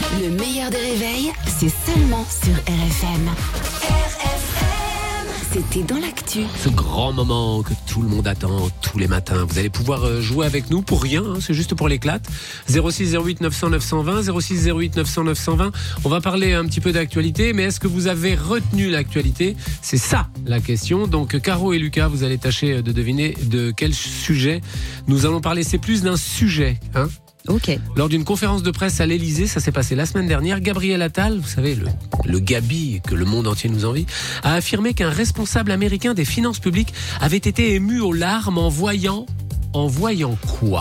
Le meilleur des réveils, c'est seulement sur RFM. C'était dans l'actu. Ce grand moment que tout le monde attend tous les matins. Vous allez pouvoir jouer avec nous pour rien, c'est juste pour l'éclate. 06 08 900 920, 06 08 900 920. On va parler un petit peu d'actualité, mais est-ce que vous avez retenu l'actualité ? C'est ça la question. Donc Caro et Lucas, vous allez tâcher de deviner de quel sujet nous allons parler. C'est plus d'un sujet, hein ? Ok. Lors d'une conférence de presse à l'Elysée, ça s'est passé la semaine dernière, Gabriel Attal, vous savez, le Gabi que le monde entier nous envie, a affirmé qu'un responsable américain des finances publiques avait été ému aux larmes en voyant quoi ?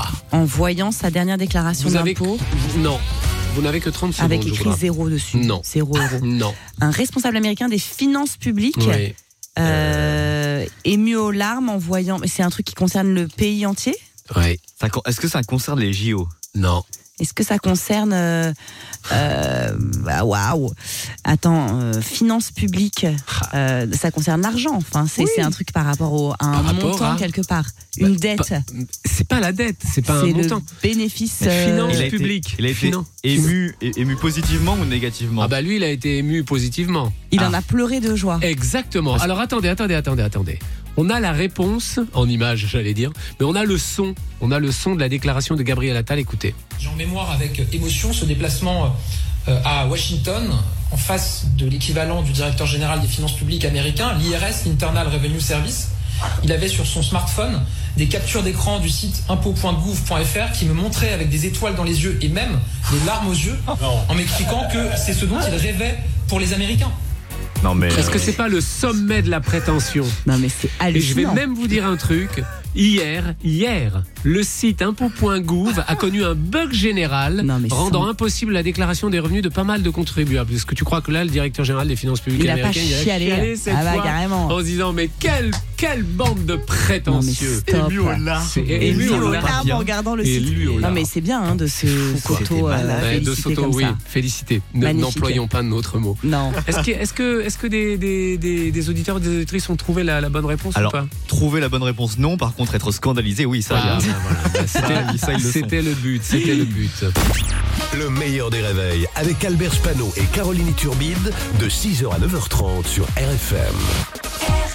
En voyant sa dernière déclaration d'impôt. Non. Vous n'avez que 30 secondes. Avec écrit 0 dessus. Non. 0 €. Non. Un responsable américain des finances publiques. Oui. Ému aux larmes en voyant. Mais c'est un truc qui concerne le pays entier ? Oui. Est-ce que ça concerne les JO ? Non. Est-ce que ça concerne waouh. Attends, finances publiques, ça concerne l'argent. Enfin, c'est un truc par rapport à un montant quelque part. Une dette. C'est pas la dette, c'est pas un montant. C'est le bénéfice finances publiques. Il a été ému positivement ou négativement ? Ah bah lui, il a été ému positivement. Il en a pleuré de joie. Exactement. Alors attendez. On a la réponse, en image j'allais dire, mais on a le son de la déclaration de Gabriel Attal, écoutez. J'ai en mémoire avec émotion ce déplacement à Washington, en face de l'équivalent du directeur général des finances publiques américain, l'IRS, l'Internal Revenue Service. Il avait sur son smartphone des captures d'écran du site impôts.gouv.fr qui me montraient avec des étoiles dans les yeux et même des larmes aux yeux en m'expliquant que c'est ce dont il rêvait pour les Américains. Non mais est-ce que c'est pas le sommet de la prétention ? Non mais c'est hallucinant. Et je vais même vous dire un truc. Hier, le site impôts.gouv a connu un bug général rendant impossible la déclaration des revenus de pas mal de contribuables. Est-ce que tu crois que là, le directeur général des finances publiques américaines, il a chialé cette fois carrément. En se disant mais quelle bande de prétentieux. Ému aux larmes en regardant le site. Non mais c'est bien de s'auto-féliciter féliciter. N'employons pas d'autres mots. Non. Est-ce que des auditeurs et des auditrices ont trouvé la bonne réponse ou pas ? Trouver la bonne réponse, non. Par contre, être scandalisé, oui, ça. C'était le but. Le meilleur des réveils avec Albert Spano et Caroline Turbide de 6h à 9h30 sur RFM.